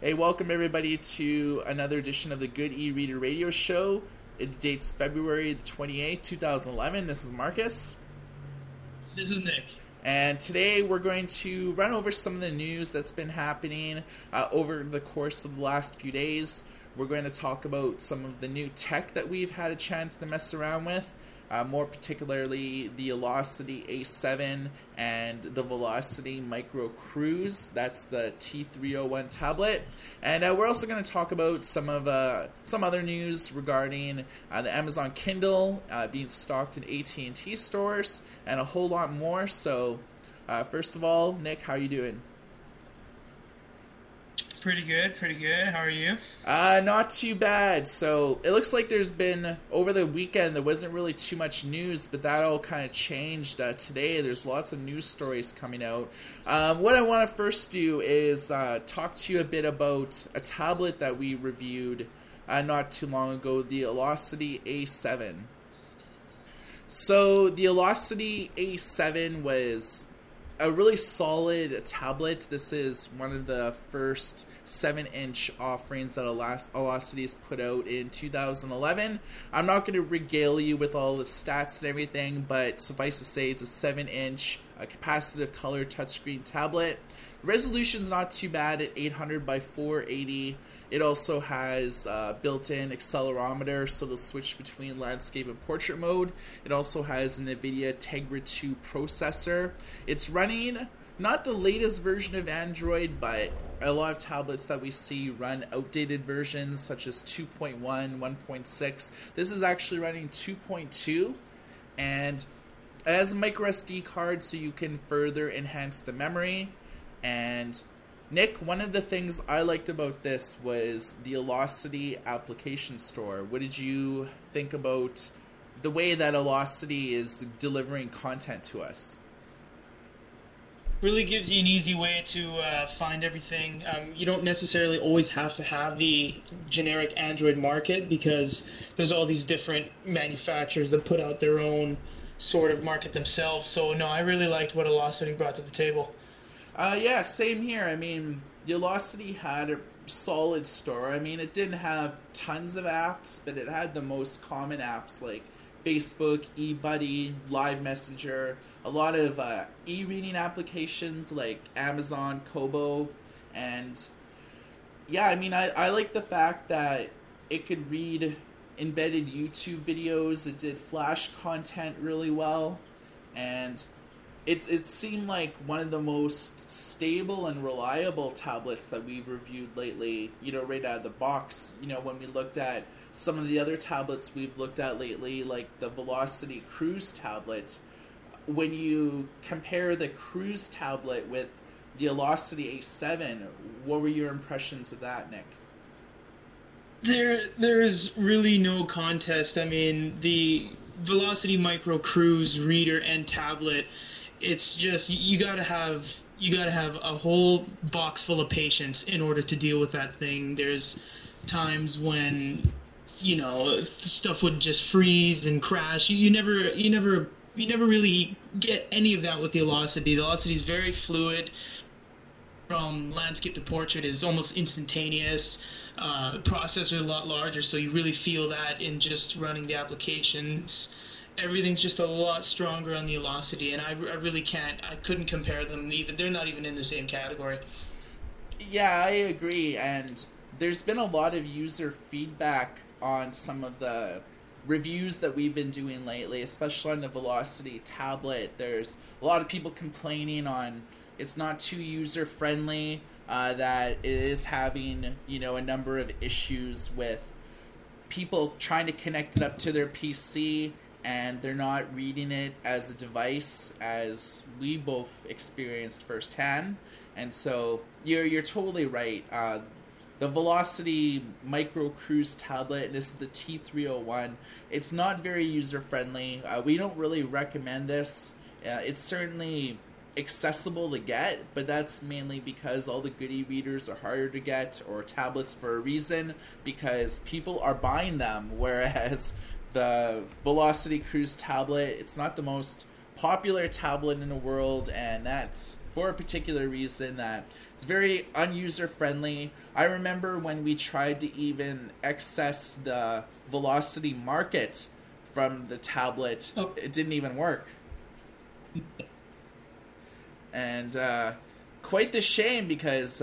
Hey, welcome everybody to another edition of the Good E-Reader Radio Show. It dates February the 28th, 2011. This is Marcus. This is Nick. And today we're going to run over some of the news that's been happening over the course of the last few days. We're going to talk about some of the new tech that we've had a chance to mess around with. More particularly the Velocity A7 and the Velocity Micro Cruise. That's the T301 tablet. And we're also going to talk about some other news regarding the Amazon Kindle being stocked in AT&T stores and a whole lot more. So first of all, Nick, how are you doing? Pretty good. How are you? Not too bad. So it looks like there's been, over the weekend, there wasn't really too much news, but that all kind of changed today. There's lots of news stories coming out. What I want to first do is talk to you a bit about a tablet that we reviewed not too long ago, the Velocity A7. So the Velocity A7 was a really solid tablet. This is one of the first 7-inch offerings that Velocity has put out in 2011. I'm not going to regale you with all the stats and everything, but suffice to say it's a 7-inch capacitive color touchscreen tablet. The resolution's not too bad at 800 by 480. It also has built-in accelerometer, so it'll switch between landscape and portrait mode. It also has an NVIDIA Tegra 2 processor. It's running not the latest version of Android, but a lot of tablets that we see run outdated versions, such as 2.1, 1.6. This is actually running 2.2, and it has a micro SD card, so you can further enhance the memory. And Nick, one of the things I liked about this was the Velocity application store. What did you think about the way that Velocity is delivering content to us? Really gives you an easy way to find everything. You don't necessarily always have to have the generic Android market, because there's all these different manufacturers that put out their own sort of market themselves. So no, I really liked what Velocity brought to the table. Yeah, same here. I mean, Velocity had a solid store. I mean, it didn't have tons of apps, but it had the most common apps like Facebook, eBuddy, Live Messenger, a lot of e-reading applications like Amazon, Kobo, and yeah, I mean, I like the fact that it could read embedded YouTube videos. It did Flash content really well, and it seemed like one of the most stable and reliable tablets that we've reviewed lately, right out of the box. When we looked at some of the other tablets we've looked at lately, like the Velocity Cruise tablet, when you compare the Cruise tablet with the Velocity A7, what were your impressions of that, Nick? There's really no contest. I mean, the Velocity Micro Cruise reader and tablet, it's just you gotta have a whole box full of patience in order to deal with that thing. There's times when stuff would just freeze and crash. You never really get any of that with the Velocity. The Velocity is very fluid. From landscape to portrait is almost instantaneous. Processor a lot larger, so you really feel that in just running the applications. Everything's just a lot stronger on the Velocity, and I really couldn't compare them. They're not even in the same category. Yeah, I agree, and there's been a lot of user feedback on some of the reviews that we've been doing lately, especially on the Velocity tablet. There's a lot of people complaining on it's not too user-friendly, that it is having, a number of issues with people trying to connect it up to their PC, and they're not reading it as a device, as we both experienced firsthand. And so you're totally right. The Velocity Micro Cruise tablet, this is the T301, it's not very user-friendly. We don't really recommend this. It's certainly accessible to get, but that's mainly because all the good e-readers are harder to get, or tablets for a reason, because people are buying them, whereas the Velocity Cruise tablet, it's not the most popular tablet in the world, and that's for a particular reason that It's very unuser friendly. I remember when we tried to even access the Velocity Market from the tablet, Oh. it didn't even work. And quite the shame because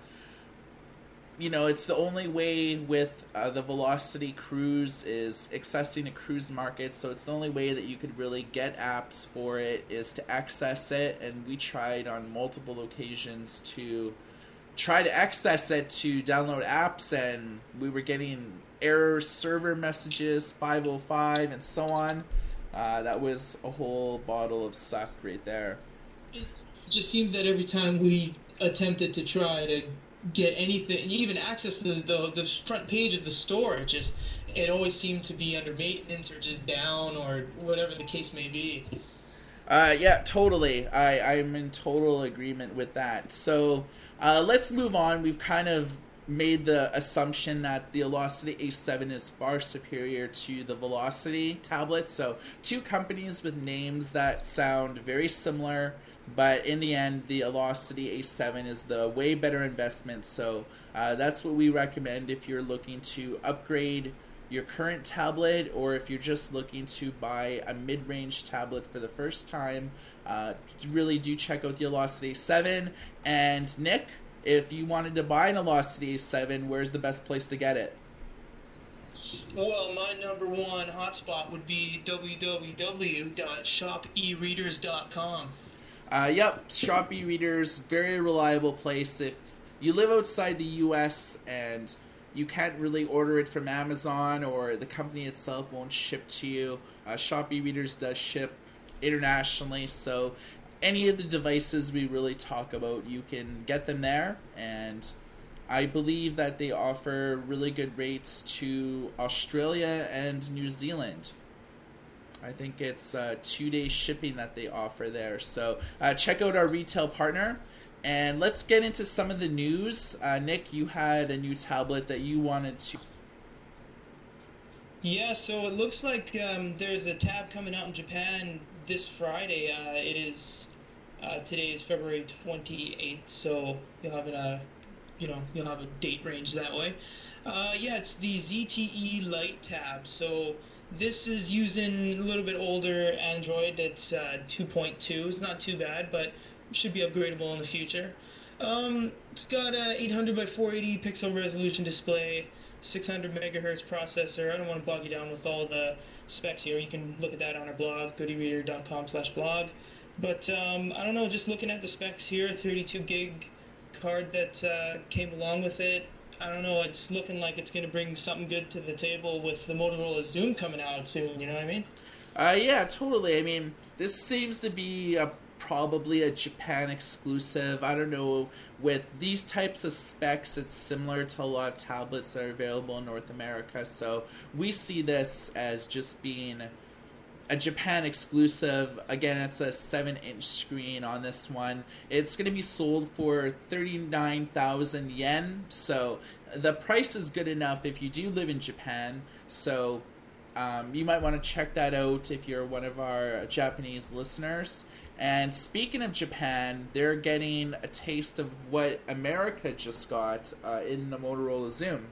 it's the only way with the Velocity Cruise is accessing a cruise market, so it's the only way that you could really get apps for it is to access it, and we tried on multiple occasions to try to access it to download apps, and we were getting error server messages, 505, and so on. That was a whole bottle of suck right there. It just seems that every time we attempted to try to get anything, even access to the front page of the store, it always seemed to be under maintenance or just down or whatever the case may be. Yeah, totally. I'm in total agreement with that. So let's move on. We've kind of made the assumption that the Velocity A7 is far superior to the Velocity tablet. So two companies with names that sound very similar, but in the end, the Velocity A7 is the way better investment. So that's what we recommend if you're looking to upgrade your current tablet, or if you're just looking to buy a mid-range tablet for the first time. Really do check out the Velocity A7. And Nick, if you wanted to buy an Velocity A7, where's the best place to get it? Well, my number one hotspot would be www.shopereaders.com. Yep, Shop eReaders, very reliable place. If you live outside the US and you can't really order it from Amazon, or the company itself won't ship to you, Shop eReaders does ship internationally, so any of the devices we really talk about, you can get them there, and I believe that they offer really good rates to Australia and New Zealand. I think it's 2-day shipping that they offer there. So check out our retail partner. And let's get into some of the news. Nick, you had a new tablet that you wanted to... Yeah, so it looks like there's a tab coming out in Japan this Friday. Today is February 28th, so you'll have you'll have a date range that way. It's the ZTE Lite tab. So this is using a little bit older Android. It's 2.2. It's not too bad, but should be upgradable in the future. It's got a 800 by 480 pixel resolution display, 600 megahertz processor. I don't want to bog you down with all the specs here. You can look at that on our blog, goodereader.com/blog. But I don't know, just looking at the specs here, 32 gig card that came along with it. I don't know, it's looking like it's going to bring something good to the table with the Motorola Xoom coming out soon, you know what I mean? Yeah, totally. I mean, this seems to be probably a Japan exclusive. I don't know, with these types of specs, it's similar to a lot of tablets that are available in North America, so we see this as just being a Japan exclusive. Again, it's a 7-inch screen on this one. It's going to be sold for 39,000 yen, so the price is good enough if you do live in Japan, so you might want to check that out if you're one of our Japanese listeners. And speaking of Japan, they're getting a taste of what America just got in the Motorola Xoom.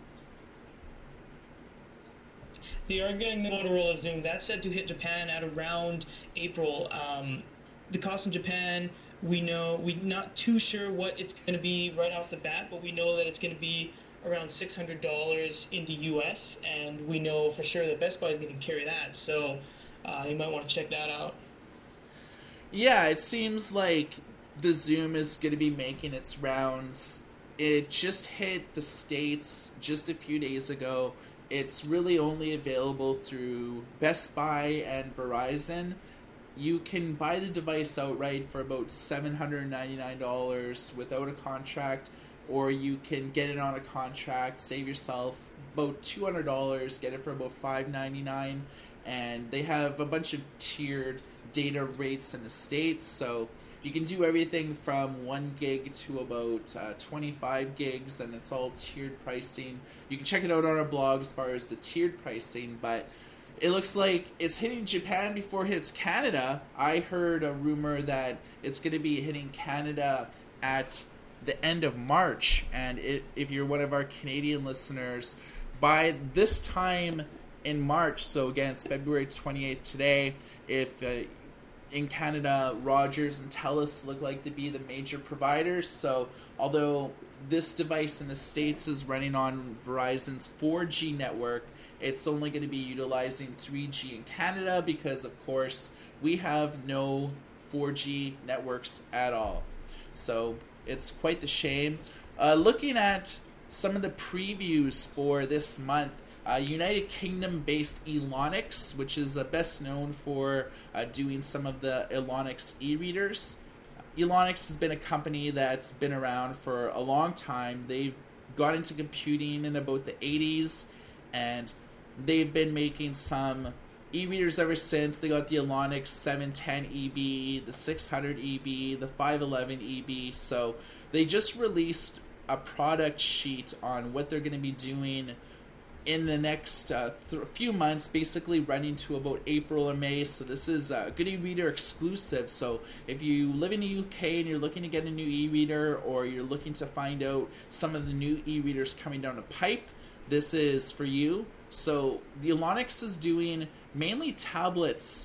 They are getting the Motorola Xoom. That's set to hit Japan at around April. The cost in Japan, we're not too sure what it's going to be right off the bat, but we know that it's going to be around $600 in the US, and we know for sure that Best Buy is going to carry that. So you might want to check that out. Yeah, it seems like the Xoom is going to be making its rounds. It just hit the States just a few days ago. It's really only available through Best Buy and Verizon. You can buy the device outright for about $799 without a contract, or you can get it on a contract, save yourself about $200, get it for about $599, and they have a bunch of tiered data rates in the States, so you can do everything from 1 gig to about 25 gigs, and it's all tiered pricing. You can check it out on our blog as far as the tiered pricing, but it looks like it's hitting Japan before it hits Canada. I heard a rumor that it's going to be hitting Canada at the end of March. And if you're one of our Canadian listeners, by this time in March, so again, it's February 28th today, if in Canada, Rogers and TELUS look like to be the major providers. So although this device in the States is running on Verizon's 4G network, it's only going to be utilizing 3G in Canada because, of course, we have no 4G networks at all. So it's quite the shame. Looking at some of the previews for this month, United Kingdom-based Elonix, which is best known for doing some of the Elonix e-readers. Elonix has been a company that's been around for a long time. They've got into computing in about the 80s, and they've been making some e-readers ever since. They got the Elonix 710 EB, the 600 EB, the 511 EB. So they just released a product sheet on what they're going to be doing in the next few months, basically running to about April or May. So this is a good e-reader exclusive. So if you live in the UK and you're looking to get a new e-reader, or you're looking to find out some of the new e-readers coming down the pipe, this is for you. So the Elonix is doing mainly tablets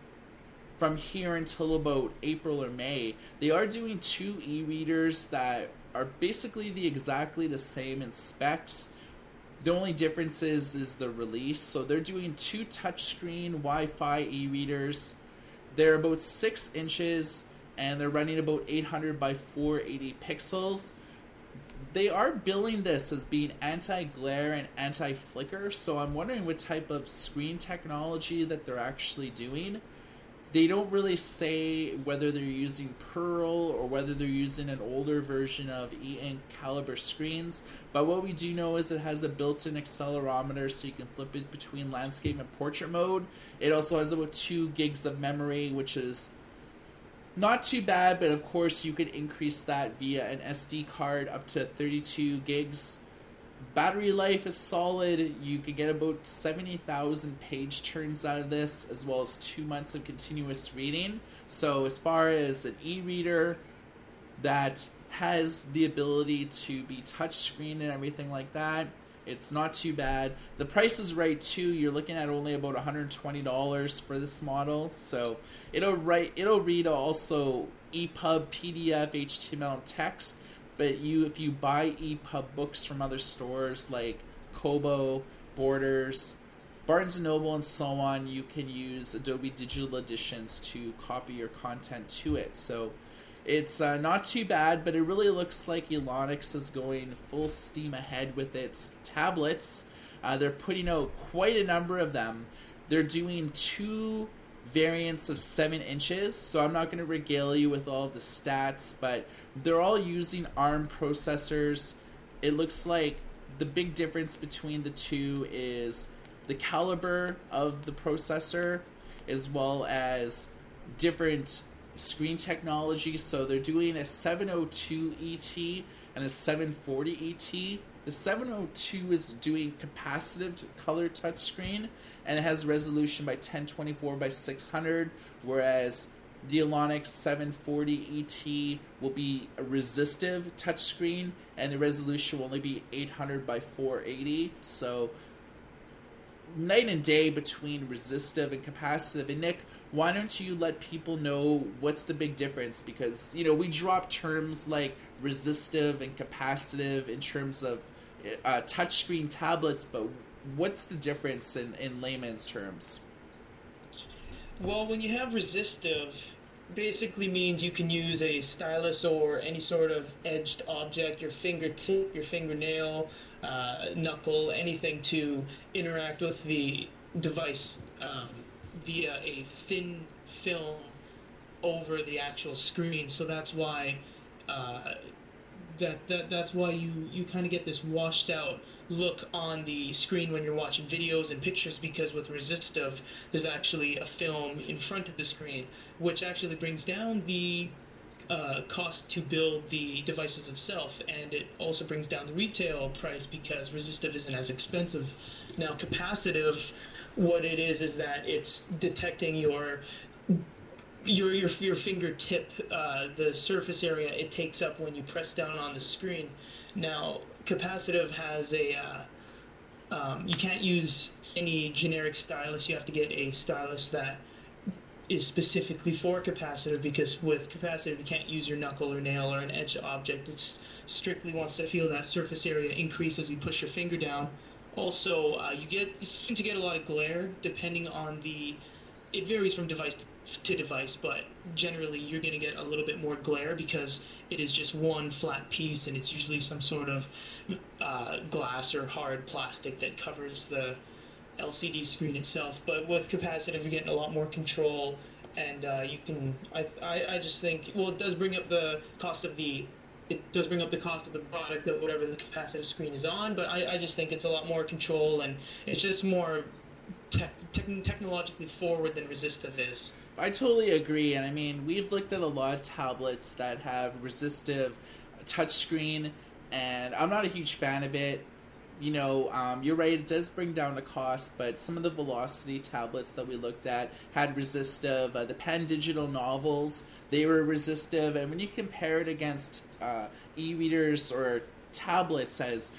from here until about April or May. They are doing 2 e-readers that are basically exactly the same in specs. The only difference is the release. So they're doing 2 touchscreen Wi-Fi e-readers. They're about 6 inches, and they're running about 800 by 480 pixels. They are billing this as being anti-glare and anti-flicker, so I'm wondering what type of screen technology that they're actually doing. They don't really say whether they're using Pearl or whether they're using an older version of e-ink caliber screens, but what we do know is it has a built-in accelerometer, so you can flip it between landscape and portrait mode. It also has about 2 gigs of memory, which is not too bad, but of course you could increase that via an SD card up to 32 gigs. Battery life is solid. You could get about 70,000 page turns out of this, as well as 2 months of continuous reading. So as far as an e-reader that has the ability to be touchscreen and everything like that, it's not too bad. The price is right too. You're looking at only about $120 for this model. So it'll read also EPUB, PDF, HTML, and text. But if you buy EPUB books from other stores like Kobo, Borders, Barnes & Noble, and so on, you can use Adobe Digital Editions to copy your content to it. So it's not too bad, but it really looks like Elonix is going full steam ahead with its tablets. They're putting out quite a number of them. They're doing 2 variants of 7 inches, so I'm not going to regale you with all the stats, but they're all using ARM processors. It looks like the big difference between the 2 is the caliber of the processor, as well as different screen technology. So they're doing a 702 ET and a 740 ET. The 702 is doing capacitive color touchscreen, and it has resolution by 1024 by 600, whereas the Elonix 740 ET will be a resistive touchscreen, and the resolution will only be 800 by 480. So night and day between resistive and capacitive. And Nick, why don't you let people know what's the big difference? Because, you know, we drop terms like resistive and capacitive in terms of touchscreen tablets, but what's the difference in layman's terms? Well, when you have resistive, basically means you can use a stylus or any sort of edged object, your fingertip, your fingernail, knuckle, anything to interact with the device via a thin film over the actual screen. So that's why that's why you kind of get this washed out look on the screen when you're watching videos and pictures, because with resistive there's actually a film in front of the screen, which actually brings down the cost to build the devices itself, and it also brings down the retail price because resistive isn't as expensive. Now capacitive, what it is that it's detecting your your fingertip, the surface area it takes up when you press down on the screen. Now, capacitive has you can't use any generic stylus. You have to get a stylus that is specifically for capacitive, because with capacitive you can't use your knuckle or nail or an edge object. It strictly wants to feel that surface area increase as you push your finger down. Also, you seem to get a lot of glare depending on it varies from device to device, but generally you're going to get a little bit more glare because it is just one flat piece, and it's usually some sort of glass or hard plastic that covers the LCD screen itself. But with capacitive, you're getting a lot more control, and you can. I just think, well, it does bring up the cost of the product of whatever the capacitive screen is on. But I just think it's a lot more control, and it's just more technologically forward than resistive is. I totally agree, and I mean, we've looked at a lot of tablets that have resistive touchscreen, and I'm not a huge fan of it. You're right, it does bring down the cost, but some of the Velocity tablets that we looked at had resistive. The Pen Digital Novels, they were resistive, and when you compare it against e-readers or tablets as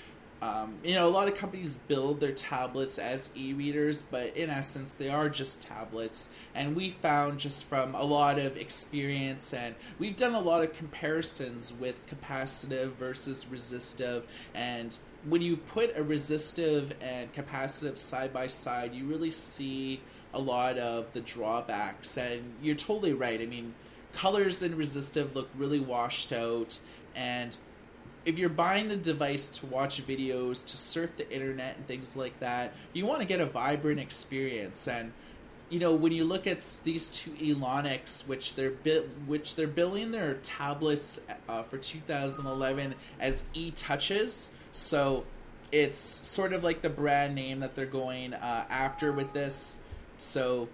a lot of companies build their tablets as e-readers, but in essence, they are just tablets. And we found, just from a lot of experience, and we've done a lot of comparisons with capacitive versus resistive, and when you put a resistive and capacitive side by side, you really see a lot of the drawbacks. And you're totally right. I mean, colors in resistive look really washed out, and if you're buying a device to watch videos, to surf the internet and things like that, you want to get a vibrant experience. And when you look at these two Elonics, which they're billing their tablets for 2011 as e-touches, so it's sort of like the brand name that they're going after with this. So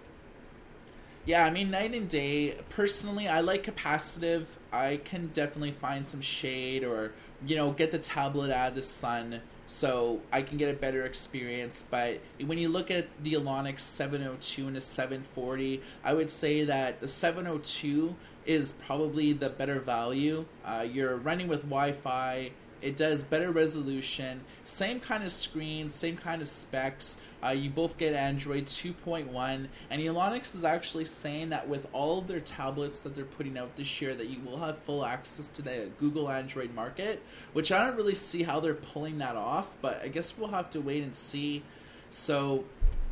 yeah, I mean, night and day. Personally, I like capacitive. I can definitely find some shade, or get the tablet out of the sun so I can get a better experience. But when you look at the Elonix 702 and the 740, I would say that the 702 is probably the better value. You're running with Wi-Fi. It does better resolution, same kind of screen, same kind of specs. You both get Android 2.1, and Elonix is actually saying that with all of their tablets that they're putting out this year, that you will have full access to the Google Android market, which I don't really see how they're pulling that off, but I guess we'll have to wait and see. So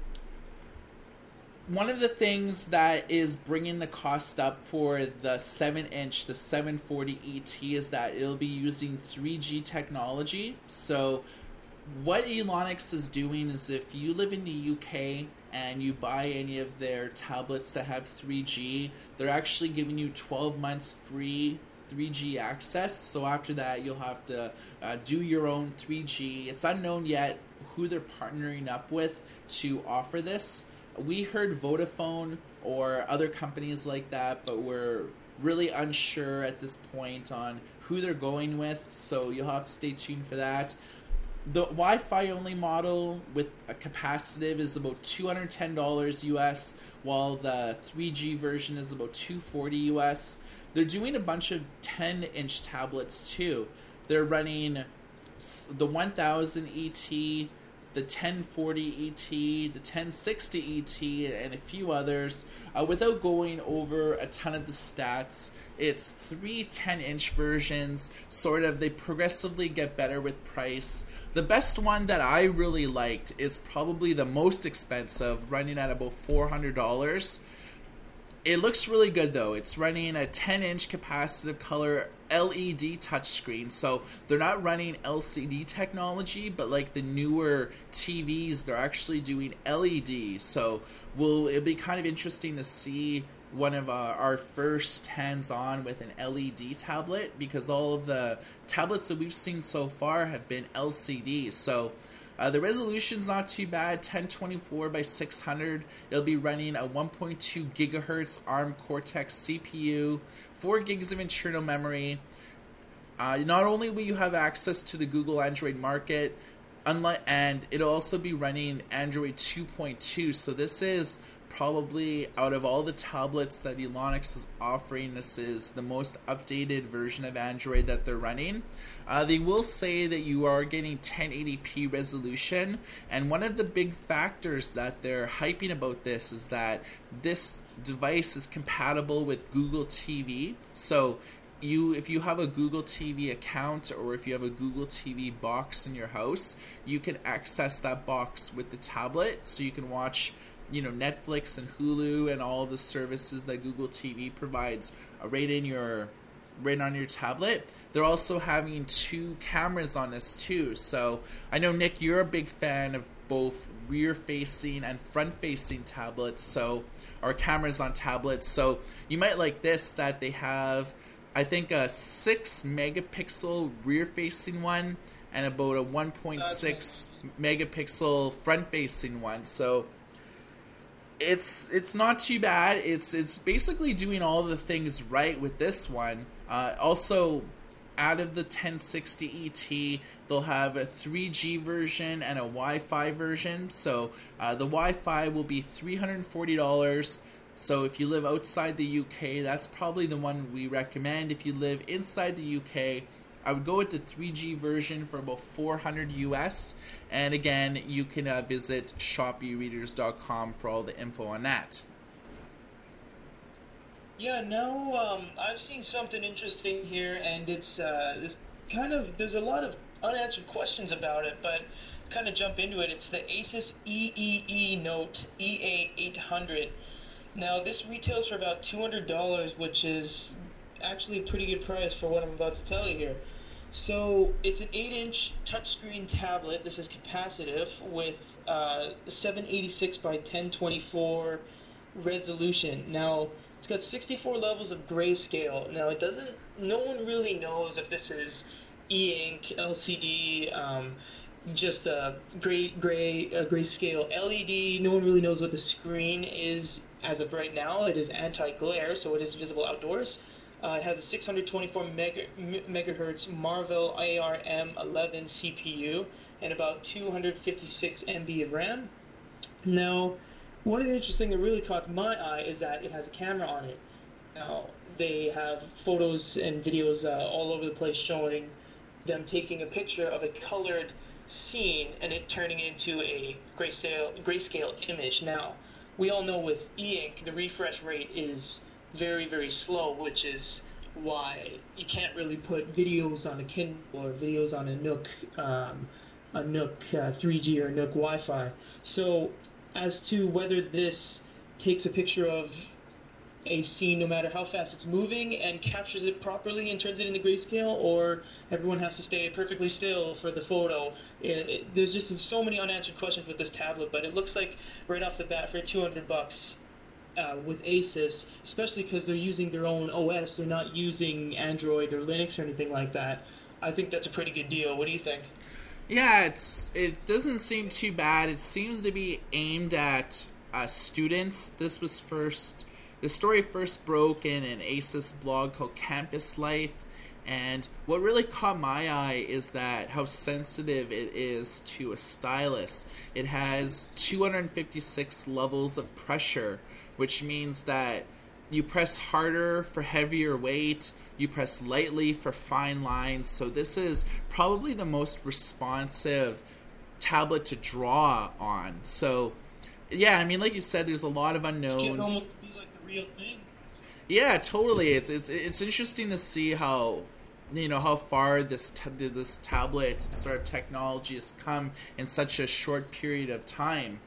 one of the things that is bringing the cost up for the 7-inch, the 740 ET, is that it'll be using 3G technology. So what Elonix is doing is, if you live in the UK and you buy any of their tablets that have 3G, they're actually giving you 12 months free 3G access. So after that, you'll have to do your own 3G. It's unknown yet who they're partnering up with to offer this. We heard Vodafone or other companies like that, but we're really unsure at this point on who they're going with, so you'll have to stay tuned for that. The Wi-Fi only model with a capacitive is about $210 US, while the 3G version is about $240 US. They're doing a bunch of 10-inch tablets too. They're running the 1000 ET, the 1040 ET, the 1060 ET, and a few others. Without going over a ton of the stats, it's 3 10-inch versions. Sort of, they progressively get better with price. The best one that I really liked is probably the most expensive, running at about $400. It looks really good though. It's running a 10-inch capacitive color LED touchscreen, so they're not running LCD technology, but like the newer TVs, they're actually doing LED. So it'll be kind of interesting to see one of our first hands-on with an LED tablet, because all of the tablets that we've seen so far have been LCD. So the resolution's not too bad, 1024 by 600. It'll be running a 1.2 gigahertz ARM Cortex CPU, 4 gigs of internal memory. Not only will you have access to the Google Android market, and it'll also be running Android 2.2. So this is probably out of all the tablets that Elonix is offering, this is the most updated version of Android that they're running. They will say that you are getting 1080p resolution, and one of the big factors that they're hyping about this is that this device is compatible with Google TV. So if you have a Google TV account, or if you have a Google TV box in your house, you can access that box with the tablet, so you can watch Netflix and Hulu and all the services that Google TV provides right on your tablet. They're also having 2 cameras on this too. So I know, Nick, you're a big fan of both rear-facing and front-facing tablets, or cameras on tablets. So you might like this, that they have, I think, a 6 megapixel rear-facing one and about a 1.6 megapixel front-facing one. So it's not too bad. It's basically doing all the things right with this one. Also, out of the 1060 ET, they'll have a 3G version and a Wi-Fi version. So the Wi-Fi will be $340. So if you live outside the UK, that's probably the one we recommend. If you live inside the UK, I would go with the 3G version for about $400 US. And again, you can visit shopereaders.com for all the info on that. Yeah, no, I've seen something interesting here, and it's there's a lot of unanswered questions about it, but kind of jump into it. It's the Asus EEE Note EA800. Now, this retails for about $200, which is actually a pretty good price for what I'm about to tell you here. So it's an 8-inch touchscreen tablet. This is capacitive with 786 by 1024 resolution. Now, it's got 64 levels of grayscale. Now, no one really knows if this is e-ink, LCD, just a grayscale LED. No one really knows what the screen is as of right now. It is anti-glare, so it is visible outdoors. It has a 624 megahertz Marvell ARM11 CPU and about 256 MB of RAM. Now, one of the interesting that really caught my eye is that it has a camera on it. Now, they have photos and videos all over the place showing them taking a picture of a colored scene and it turning into a grayscale image. Now, we all know with e-ink, the refresh rate is very, very slow, which is why you can't really put videos on a Kindle or videos on a Nook 3G or Nook Wi-Fi. So, as to whether this takes a picture of a scene no matter how fast it's moving and captures it properly and turns it into grayscale, or everyone has to stay perfectly still for the photo. There's just so many unanswered questions with this tablet, but it looks like right off the bat for $200 with Asus, especially because they're using their own OS, they're not using Android or Linux or anything like that. I think that's a pretty good deal. What do you think? Yeah, it doesn't seem too bad. It seems to be aimed at students. The story first broke in an Asus blog called Campus Life, and what really caught my eye is that how sensitive it is to a stylus. It has 256 levels of pressure, which means that you press harder for heavier weight, you press lightly for fine lines. So this is probably the most responsive tablet to draw on. So, yeah, I mean, like you said, there's a lot of unknowns. It can almost be like the real thing. Yeah, totally. It's interesting to see how far this tablet sort of technology has come in such a short period of time.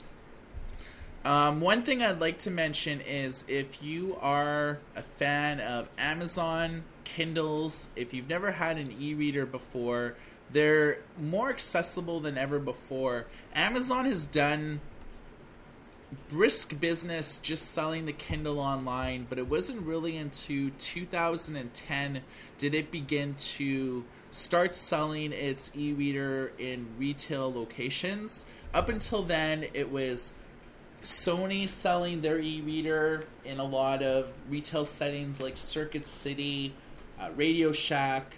One thing I'd like to mention is if you are a fan of Amazon Kindles, if you've never had an e-reader before, they're more accessible than ever before. Amazon has done brisk business just selling the Kindle online, but it wasn't really into 2010 did it begin to start selling its e-reader in retail locations. Up until then, it was Sony selling their e-reader in a lot of retail settings like Circuit City, Radio Shack,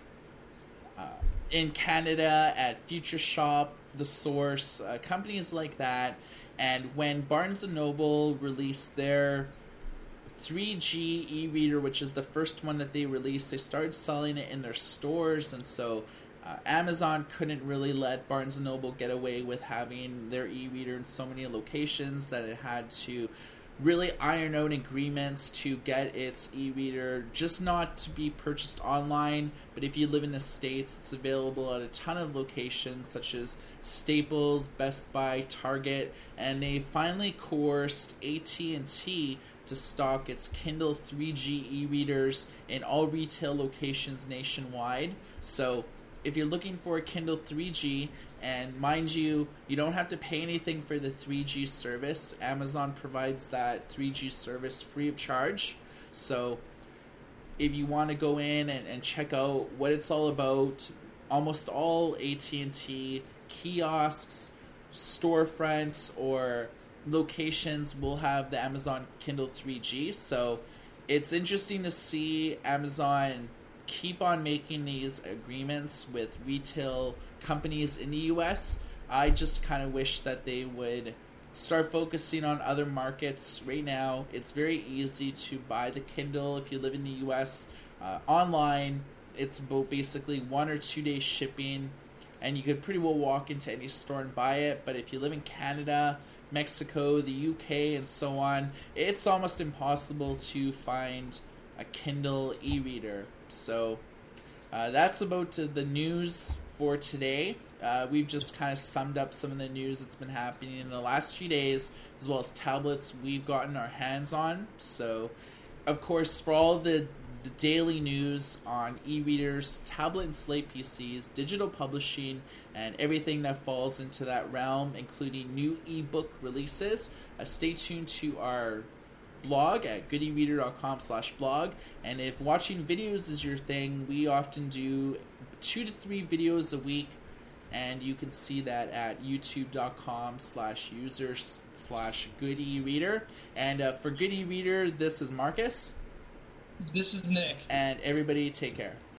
in Canada at Future Shop, The Source, companies like that. And when Barnes & Noble released their 3G e-reader, which is the first one that they released, they started selling it in their stores, and so Amazon couldn't really let Barnes & Noble get away with having their e-reader in so many locations that it had to really iron out agreements to get its e-reader just not to be purchased online, but if you live in the States, it's available at a ton of locations such as Staples, Best Buy, Target, and they finally coerced AT&T to stock its Kindle 3G e-readers in all retail locations nationwide. So if you're looking for a Kindle 3G, and mind you, you don't have to pay anything for the 3G service. Amazon provides that 3G service free of charge. So if you want to go in and check out what it's all about, almost all AT&T kiosks, storefronts, or locations will have the Amazon Kindle 3G. So it's interesting to see Amazon keep on making these agreements with retail companies in the US. I just kind of wish that they would start focusing on other markets. Right now, it's very easy to buy the Kindle if you live in the US online. It's basically 1 or 2 day shipping, and you could pretty well walk into any store and buy it. But if you live in Canada, Mexico, the UK, and so on, it's almost impossible to find a Kindle e-reader. So that's about the news for today. We've just kind of summed up some of the news that's been happening in the last few days, as well as tablets we've gotten our hands on. So, of course, for all the daily news on e-readers, tablet and slate PCs, digital publishing, and everything that falls into that realm, including new ebook releases, stay tuned to our blog at goodereader.com/blog. And if watching videos is your thing, we often do 2 to 3 videos a week, and you can see that at youtube.com/users/goodereader. And for Good E-Reader, this is Marcus. This is Nick. And everybody take care.